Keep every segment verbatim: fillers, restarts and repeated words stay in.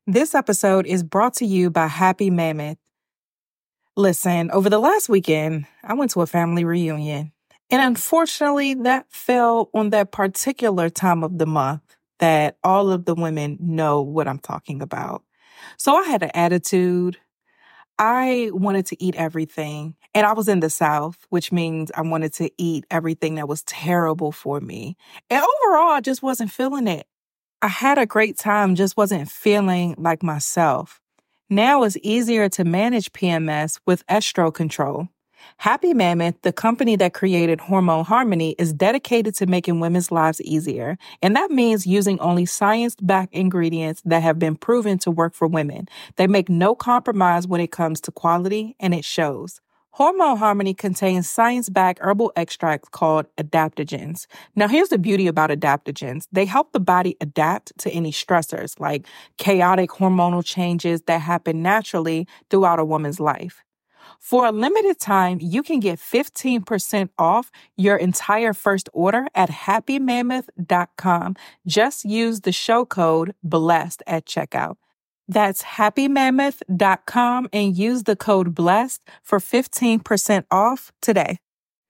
This episode is brought to you by Happy Mammoth. Listen, over the last weekend, I went to a family reunion, and unfortunately, that fell on that particular time of the month that all of the women know what I'm talking about. So I had an attitude. I wanted to eat everything, and I was in the South, which means I wanted to eat everything that was terrible for me. And overall, I just wasn't feeling it. I had a great time, just wasn't feeling like myself. Now it's easier to manage P M S with estro control. Happy Mammoth, the company that created Hormone Harmony, is dedicated to making women's lives easier. And that means using only science-backed ingredients that have been proven to work for women. They make no compromise when it comes to quality, and it shows. Hormone Harmony contains science-backed herbal extracts called adaptogens. Now, here's the beauty about adaptogens. They help the body adapt to any stressors, like chaotic hormonal changes that happen naturally throughout a woman's life. For a limited time, you can get fifteen percent off your entire first order at happy mammoth dot com. Just use the show code BLESSED at checkout. That's happy mammoth dot com and use the code BLESSED for fifteen percent off today.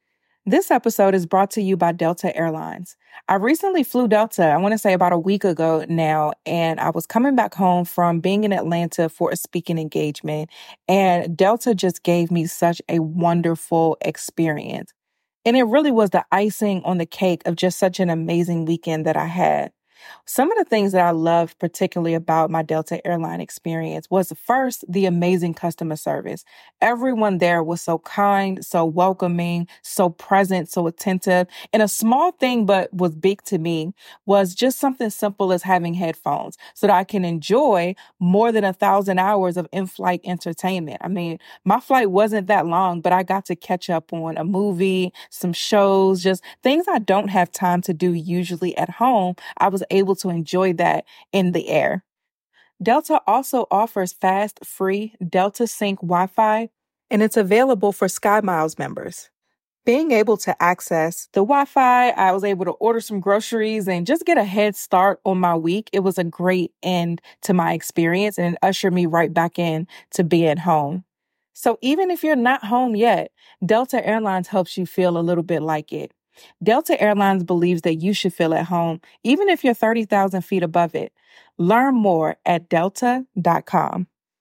This episode is brought to you by Delta Airlines. I recently flew Delta, I want to say about a week ago now, and I was coming back home from being in Atlanta for a speaking engagement, and Delta just gave me such a wonderful experience. And it really was the icing on the cake of just such an amazing weekend that I had. Some of the things that I loved particularly about my Delta airline experience was first, the amazing customer service. Everyone there was so kind, so welcoming, so present, so attentive. And a small thing, but was big to me, was just something simple as having headphones so that I can enjoy more than a thousand hours of in-flight entertainment. I mean, my flight wasn't that long, but I got to catch up on a movie, some shows, just things I don't have time to do usually at home. I was able to enjoy that in the air. Delta also offers fast, free Delta Sync Wi-Fi, and it's available for SkyMiles members. Being able to access the Wi-Fi, I was able to order some groceries and just get a head start on my week. It was a great end to my experience, and it ushered me right back in to being home. So even if you're not home yet, Delta Airlines helps you feel a little bit like it. Delta Airlines believes that you should feel at home, even if you're thirty thousand feet above it. Learn more at delta dot com.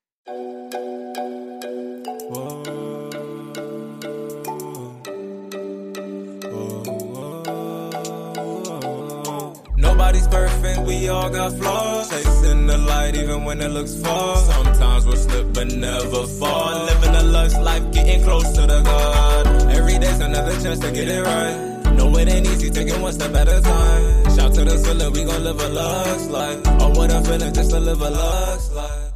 Nobody's perfect, we all got flaws. Chasing the light even when it looks far. Sometimes we'll slip but never fall. Living a lush life, getting close to the God. Every day's another chance to get it right. No, it ain't easy, taking one step at a time. Shout to the feeling, we gon' live a lux life. Oh, what a feeling, just to live a lux life.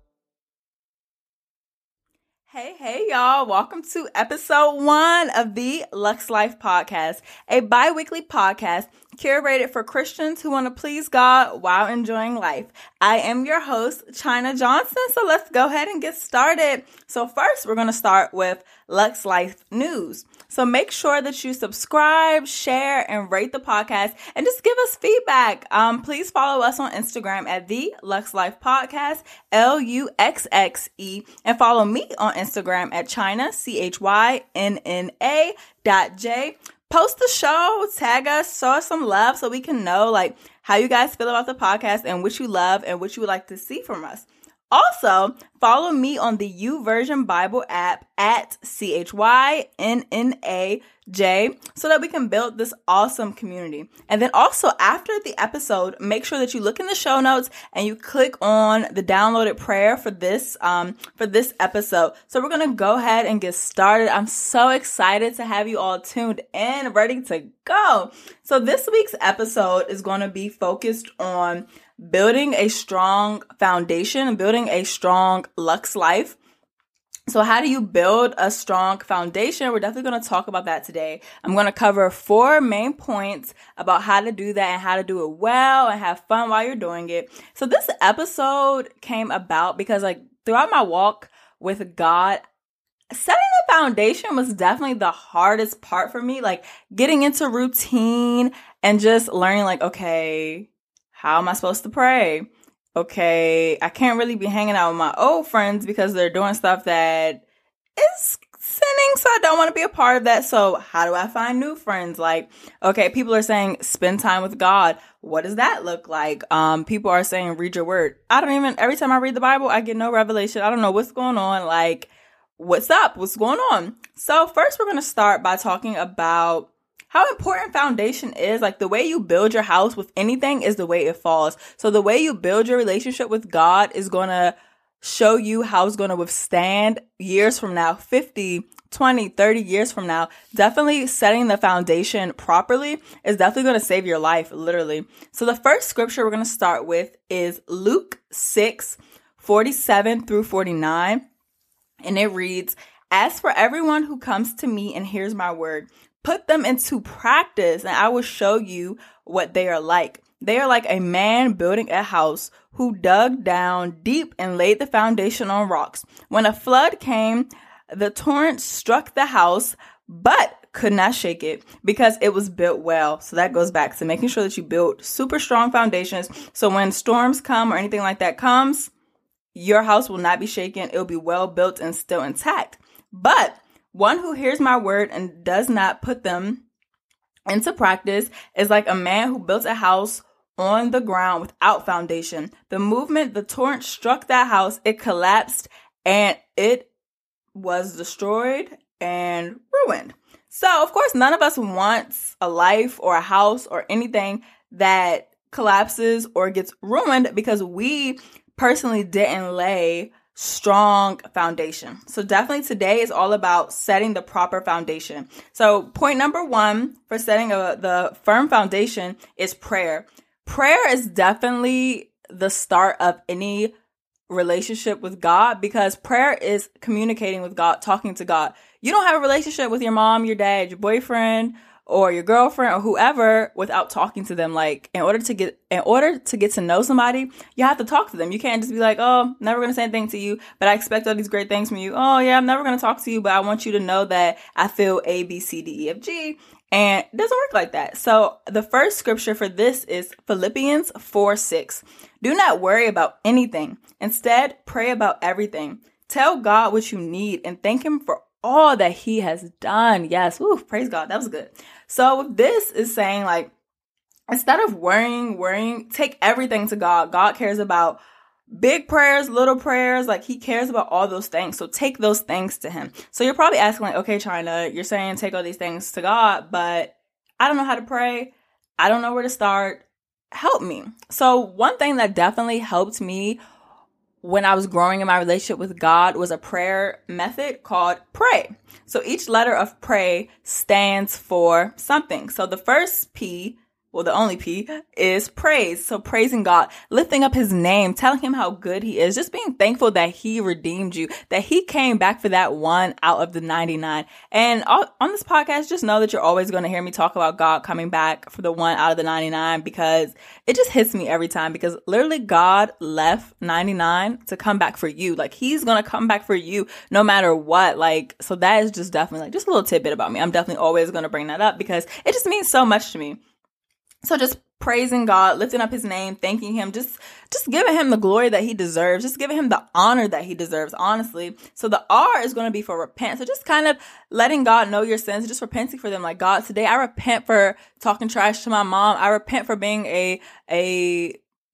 Hey, hey, y'all. Welcome to episode one of the Lux Life Podcast, a bi-weekly podcast curated for Christians who want to please God while enjoying life. I am your host, China Johnson, so let's go ahead and get started. So first, we're going to start with Lux Life News. So make sure that you subscribe, share, and rate the podcast, and just give us feedback. Um, please follow us on Instagram at the Lux Life Podcast, L U X X E, and follow me on Instagram at China, C H Y N N A dot J. Post the show, tag us, show us some love so we can know like how you guys feel about the podcast and what you love and what you would like to see from us. Also, follow me on the YouVersion Bible app at C H Y N N A J so that we can build this awesome community. And then also after the episode, make sure that you look in the show notes and you click on the downloaded prayer for this um for this episode. So we're going to go ahead and get started. I'm so excited to have you all tuned in, ready to go. So this week's episode is going to be focused on building a strong foundation and building a strong Lux life. So how do you build a strong foundation? We're definitely going to talk about that today. I'm going to cover four main points about how to do that and how to do it well and have fun while you're doing it. So this episode came about because like throughout my walk with God, setting the foundation was definitely the hardest part for me. Like getting into routine and just learning like, okay, how am I supposed to pray? okay, I can't really be hanging out with my old friends because they're doing stuff that is sinning, so I don't want to be a part of that. So how do I find new friends? Like, okay, people are saying spend time with God. What does that look like? Um, people are saying read your word. I don't even, every time I read the Bible, I get no revelation. I don't know what's going on. Like, what's up? What's going on? So first we're going to start by talking about how important foundation is. Like, the way you build your house with anything is the way it falls. So the way you build your relationship with God is going to show you how it's going to withstand years from now, fifty, twenty, thirty years from now. Definitely setting the foundation properly is definitely going to save your life, literally. So the first scripture we're going to start with is Luke six, forty-seven through forty-nine. And it reads, "As for everyone who comes to me and hears my word, put them into practice, and I will show you what they are like. They are like a man building a house who dug down deep and laid the foundation on rocks. When a flood came, the torrent struck the house, but could not shake it because it was built well." So that goes back to making sure that you build super strong foundations. So when storms come or anything like that comes, your house will not be shaken. It will be well built and still intact. But one who hears my word and does not put them into practice is like a man who built a house on the ground without foundation. The movement the torrent struck that house, it collapsed and it was destroyed and ruined. So, of course, none of us wants a life or a house or anything that collapses or gets ruined because we personally didn't lay strong foundation. So definitely today is all about setting the proper foundation. So point number one for setting a, the firm foundation is prayer. Prayer is definitely the start of any relationship with God, because prayer is communicating with God, talking to God. You don't have a relationship with your mom, your dad, your boyfriend, or your girlfriend or whoever without talking to them. Like, in order to get in order to get to know somebody, you have to talk to them. You can't just be like, "Oh, never going to say anything to you, but I expect all these great things from you. Oh yeah, I'm never going to talk to you, but I want you to know that I feel A, B, C, D, E, F, G." And it doesn't work like that. So the first scripture for this is Philippians four six. "Do not worry about anything. Instead, pray about everything. Tell God what you need and thank him for all that he has done." Yes. Woo, praise God. That was good. So this is saying, like, instead of worrying, worrying, take everything to God. God cares about big prayers, little prayers. Like, he cares about all those things. So take those things to him. So you're probably asking, like, okay, China, you're saying take all these things to God, but I don't know how to pray. I don't know where to start. Help me. So one thing that definitely helped me when I was growing in my relationship with God was a prayer method called pray. So each letter of pray stands for something. So the first P, well, the only P, is praise. So praising God, lifting up his name, telling him how good he is, just being thankful that he redeemed you, that he came back for that one out of the ninety-nine. And on this podcast, just know that you're always going to hear me talk about God coming back for the one out of the ninety-nine, because it just hits me every time, because literally God left ninety-nine to come back for you. Like, he's going to come back for you no matter what. Like, so that is just definitely like just a little tidbit about me. I'm definitely always going to bring that up because it just means so much to me. So just praising God, lifting up his name, thanking him, just, just giving him the glory that he deserves, just giving him the honor that he deserves, honestly. So the R is going to be for repent. So just kind of letting God know your sins, just repenting for them. Like, God, today I repent for talking trash to my mom. I repent for being a, a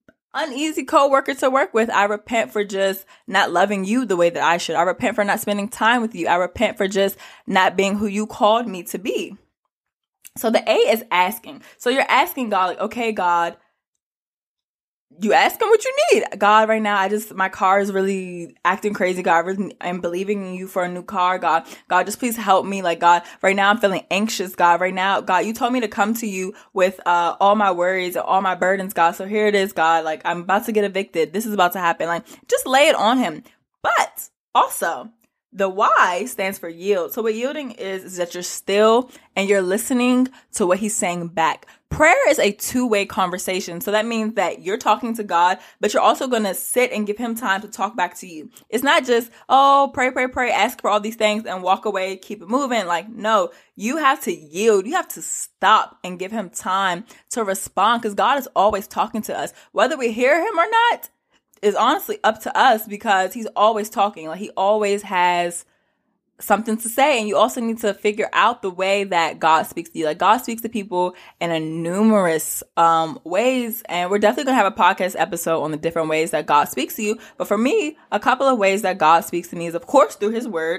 uneasy coworker to work with. I repent for just not loving you the way that I should. I repent for not spending time with you. I repent for just not being who you called me to be. So the A is asking. So you're asking God, like, okay, God, you ask him what you need. God, right now, I just, my car is really acting crazy. God, I really am believing in you for a new car. God, God, just please help me. Like, God, right now I'm feeling anxious. God, right now, God, you told me to come to you with uh all my worries and all my burdens, God. So here it is, God. Like, I'm about to get evicted. This is about to happen. Like, just lay it on him. But also, the Y stands for yield. So what yielding is, is that you're still and you're listening to what he's saying back. Prayer is a two-way conversation. So that means that you're talking to God, but you're also going to sit and give him time to talk back to you. It's not just, oh, pray, pray, pray, ask for all these things and walk away, keep it moving. Like, no, you have to yield. You have to stop and give him time to respond, because God is always talking to us. Whether we hear him or not, is honestly up to us because he's always talking. Like he always has something to say. And you also need to figure out the way that God speaks to you. Like God speaks to people in a numerous um, ways. And we're definitely going to have a podcast episode on the different ways that God speaks to you. But for me, a couple of ways that God speaks to me is, of course, through his word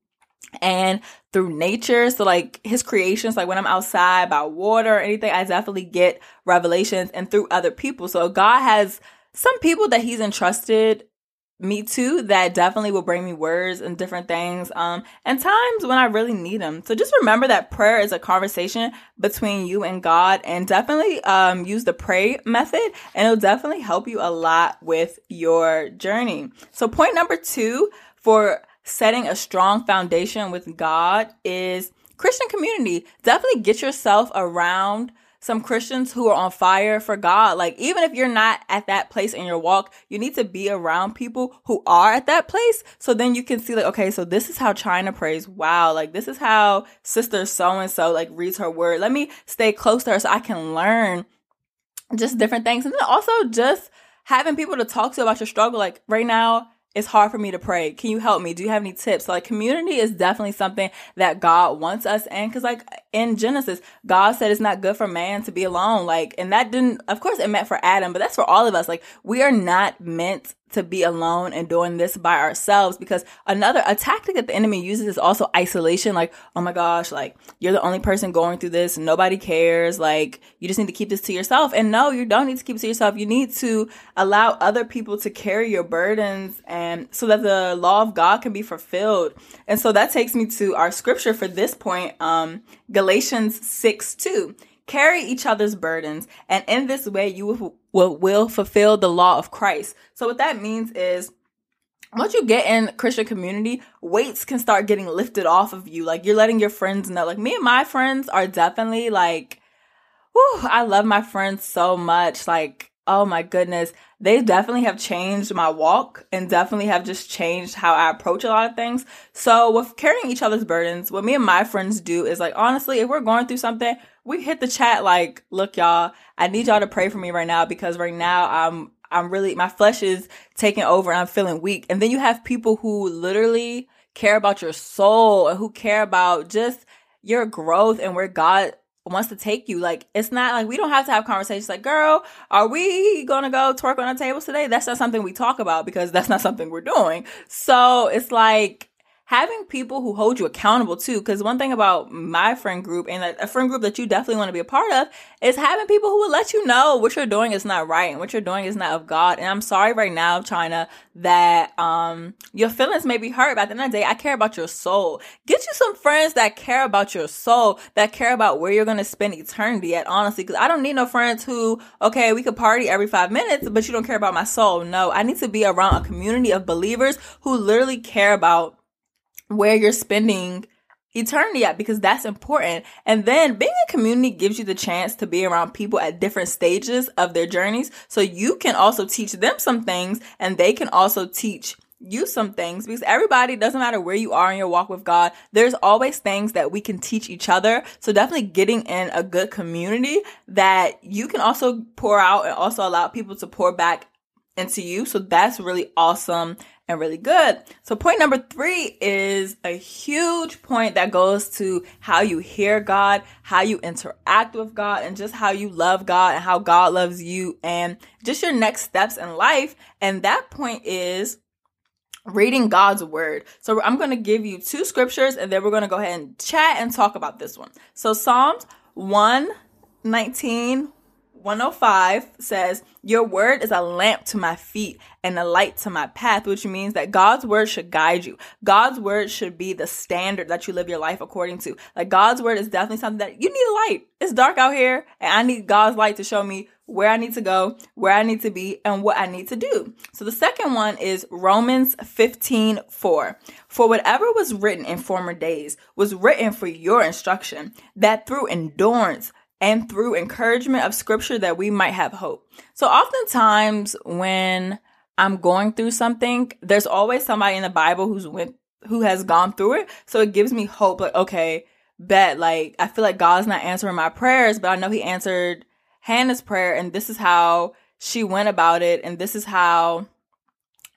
and through nature. So like his creations, like when I'm outside by water or anything, I definitely get revelations, and through other people. So God has some people that he's entrusted me to that definitely will bring me words and different things, um, and times when I really need them. So just remember that prayer is a conversation between you and God, and definitely um, use the pray method, and it'll definitely help you a lot with your journey. So point number two for setting a strong foundation with God is Christian community. Definitely get yourself around some Christians who are on fire for God. Like, even if you're not at that place in your walk, you need to be around people who are at that place. So then you can see like, okay, so this is how China prays. Wow. Like this is how sister so-and-so like reads her word. Let me stay close to her so I can learn just different things. And then also just having people to talk to about your struggle. Like right now, it's hard for me to pray. Can you help me? Do you have any tips? So like community is definitely something that God wants us in. Cause like in Genesis, God said it's not good for man to be alone. Like, and that didn't, of course it meant for Adam, but that's for all of us. Like we are not meant to be alone and doing this by ourselves, because another, a tactic that the enemy uses is also isolation. Like, oh my gosh, like you're the only person going through this. Nobody cares. Like you just need to keep this to yourself. And no, you don't need to keep it to yourself. You need to allow other people to carry your burdens, and so that the law of God can be fulfilled. And so that takes me to our scripture for this point, um, Galatians six two. Carry each other's burdens, and in this way you will, will, will fulfill the law of Christ. So what that means is, once you get in Christian community, weights can start getting lifted off of you. Like you're letting your friends know. Like me and my friends are definitely like, whew, I love my friends so much. Like, oh my goodness, they definitely have changed my walk and definitely have just changed how I approach a lot of things. So with carrying each other's burdens, what me and my friends do is like, honestly, if we're going through something, we hit the chat like, look, y'all, I need y'all to pray for me right now, because right now I'm, I'm really, my flesh is taking over and I'm feeling weak. And then you have people who literally care about your soul and who care about just your growth and where God wants to take you. Like, it's not like we don't have to have conversations like, girl, are we gonna go twerk on the tables today? That's not something we talk about, because that's not something we're doing. So it's like having people who hold you accountable too. Because one thing about my friend group, and a friend group that you definitely want to be a part of, is having people who will let you know what you're doing is not right and what you're doing is not of God. And I'm sorry right now, China, that um your feelings may be hurt, but at the end of the day, I care about your soul. Get you some friends that care about your soul, that care about where you're going to spend eternity at, honestly. Because I don't need no friends who, okay, we could party every five minutes, but you don't care about my soul. No, I need to be around a community of believers who literally care about where you're spending eternity at, because that's important. And then being in community gives you the chance to be around people at different stages of their journeys. So you can also teach them some things, and they can also teach you some things, because everybody, doesn't matter where you are in your walk with God, there's always things that we can teach each other. So definitely getting in a good community that you can also pour out and also allow people to pour back into you. So that's really awesome and really good. So point number three is a huge point that goes to how you hear God, how you interact with God, and just how you love God and how God loves you, and just your next steps in life. And that point is reading God's word. So I'm going to give you two scriptures, and then we're going to go ahead and chat and talk about this one. So Psalms one nineteen, one oh five says, your word is a lamp to my feet and a light to my path, which means that God's word should guide you. God's word should be the standard that you live your life according to. Like, God's word is definitely something that you need a light. It's dark out here, and I need God's light to show me where I need to go, where I need to be, and what I need to do. So the second one is Romans fifteen four. For whatever was written in former days was written for your instruction, that through endurance and through encouragement of scripture that we might have hope. So oftentimes when I'm going through something, there's always somebody in the Bible who's went, who has gone through it. So it gives me hope. Like, okay, bet, like, I feel like God's not answering my prayers, but I know he answered Hannah's prayer, and this is how she went about it, and this is how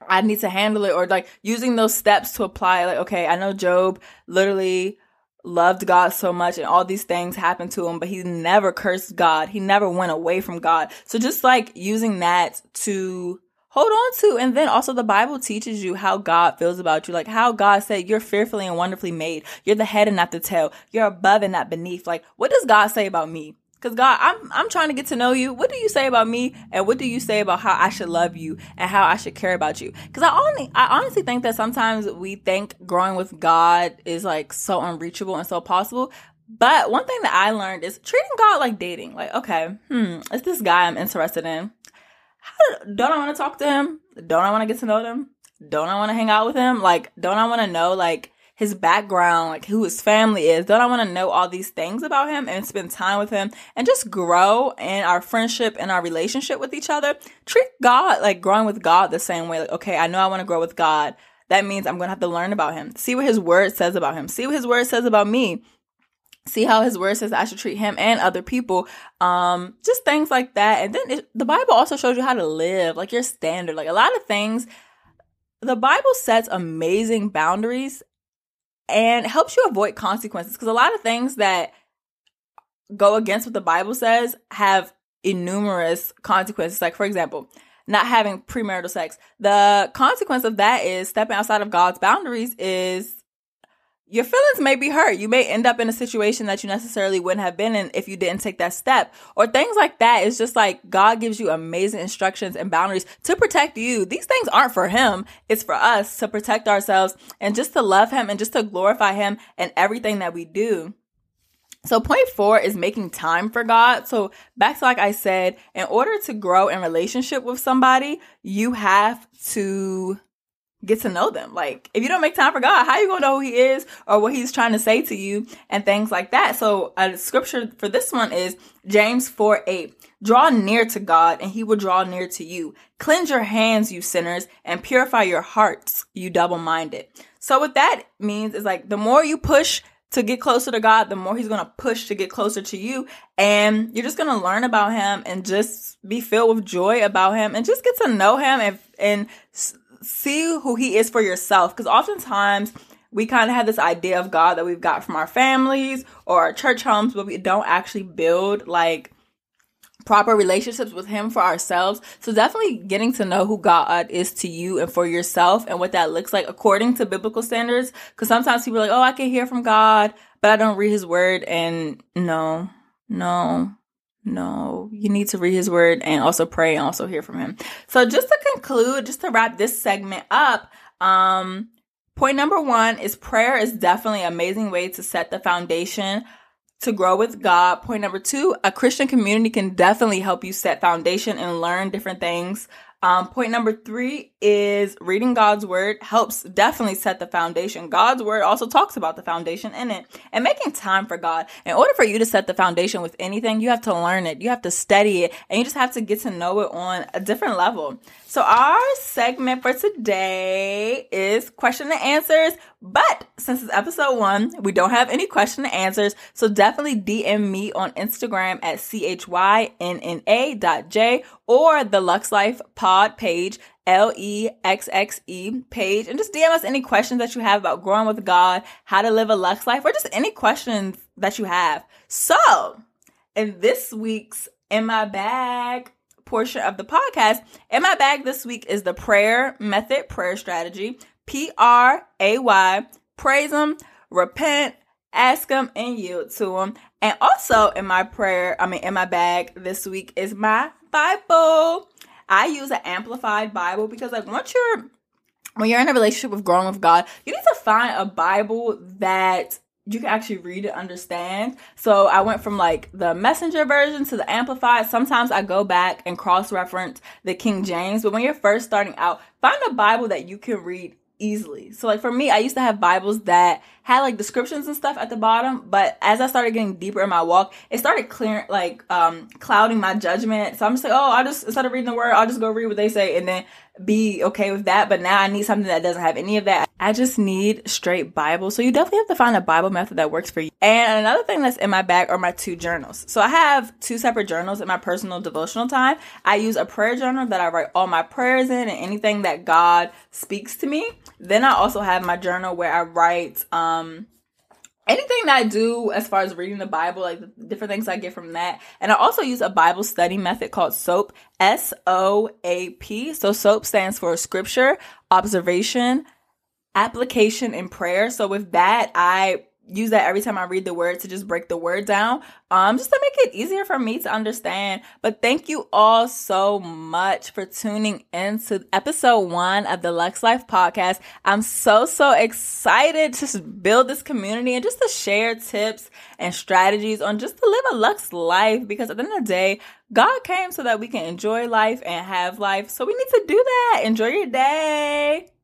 I need to handle it, or like using those steps to apply. Like, okay, I know Job literally loved God so much and all these things happened to him, but he never cursed God. He never went away from God. So just like using that to hold on to. And then also the Bible teaches you how God feels about you, like how God said you're fearfully and wonderfully made. You're the head and not the tail. You're above and not beneath. Like, what does God say about me? Because God, I'm I'm trying to get to know you. What do you say about me? And what do you say about how I should love you and how I should care about you? Because I only I honestly think that sometimes we think growing with God is like so unreachable and so possible. But one thing that I learned is treating God like dating. Like, okay, hmm, is this guy I'm interested in? How, don't I want to talk to him? Don't I want to get to know them? Don't I want to hang out with him? Like, don't I want to know like his background, like who his family is? Don't I want to know all these things about him and spend time with him and just grow in our friendship and our relationship with each other? Treat God like growing with God the same way. Like, okay, I know I want to grow with God. That means I'm going to have to learn about him. See what his word says about him. See what his word says about me. See how his word says I should treat him and other people. Um, just things like that. And then it, the Bible also shows you how to live, like your standard. Like a lot of things, the Bible sets amazing boundaries and helps you avoid consequences. Because a lot of things that go against what the Bible says have innumerous consequences. Like, for example, not having premarital sex. The consequence of that is stepping outside of God's boundaries is your feelings may be hurt. You may end up in a situation that you necessarily wouldn't have been in if you didn't take that step, or things like that. It's just like God gives you amazing instructions and boundaries to protect you. These things aren't for him. It's for us to protect ourselves and just to love him and just to glorify him in everything that we do. So point four is making time for God. So back to like I said, in order to grow in relationship with somebody, you have to get to know them. Like, if you don't make time for God, how you gonna know who he is or what he's trying to say to you and things like that? So a scripture for this one is James four eight. Draw near to God and he will draw near to you. Cleanse your hands, you sinners, and purify your hearts, you double-minded. So what that means is like the more you push to get closer to God, the more he's going to push to get closer to you. And you're just going to learn about him and just be filled with joy about him and just get to know him and, and see who he is for yourself. Because oftentimes we kind of have this idea of God that we've got from our families or our church homes, but we don't actually build like proper relationships with him for ourselves. So definitely getting to know who God is to you and for yourself and what that looks like according to biblical standards. Because sometimes people are like, oh, I can hear from God, but I don't read his word. And no, no, no, you need to read his word and also pray and also hear from him. So just to conclude, just to wrap this segment up, um, point number one is prayer is definitely an amazing way to set the foundation to grow with God. Point number two, a Christian community can definitely help you set foundation and learn different things. Um, point number three is reading God's word helps definitely set the foundation. God's word also talks about the foundation in it and making time for God. In order for you to set the foundation with anything, you have to learn it. You have to study it and you just have to get to know it on a different level. So our segment for today is question and answers. But since it's episode one, we don't have any question and answers. So definitely D M me on Instagram at C H Y N N A dot J or the Lux Life Pod page, L E X X E page. And just D M us any questions that you have about growing with God, how to live a Lux life, or just any questions that you have. So in this week's In My Bag portion of the podcast, in my bag this week is the prayer method, prayer strategy, P R A Y, praise him, repent, ask him, and yield to him. And also in my prayer, I mean, in my bag this week is my Bible. I use an amplified Bible because like once you're, when you're in a relationship with growing with God, you need to find a Bible that you can actually read and understand. So I went from like the Messenger version to the Amplified. Sometimes I go back and cross-reference the King James. But when you're first starting out, find a Bible that you can read easily. So like for me, I used to have Bibles that had like descriptions and stuff at the bottom. But as I started getting deeper in my walk, it started clearing, like um, clouding my judgment. So I'm just like, oh, I'll just, instead of reading the word, I'll just go read what they say. And then be okay with that, but now I need something that doesn't have any of that. I just need straight Bible. So you definitely have to find a Bible method that works for you. And another thing that's in my bag are my two journals. So I have two separate journals in my personal devotional time. I use a prayer journal that I write all my prayers in and anything that God speaks to me. Then I also have my journal where I write um anything that I do as far as reading the Bible, like the different things I get from that. And I also use a Bible study method called SOAP, S O A P. So SOAP stands for Scripture, Observation, Application, and Prayer. So with that, I use that every time I read the word to just break the word down, um, just to make it easier for me to understand. But thank you all so much for tuning in to episode one of the Lux Life podcast. I'm so, so excited to build this community and just to share tips and strategies on just to live a Lux life, because at the end of the day, God came so that we can enjoy life and have life. So we need to do that. Enjoy your day.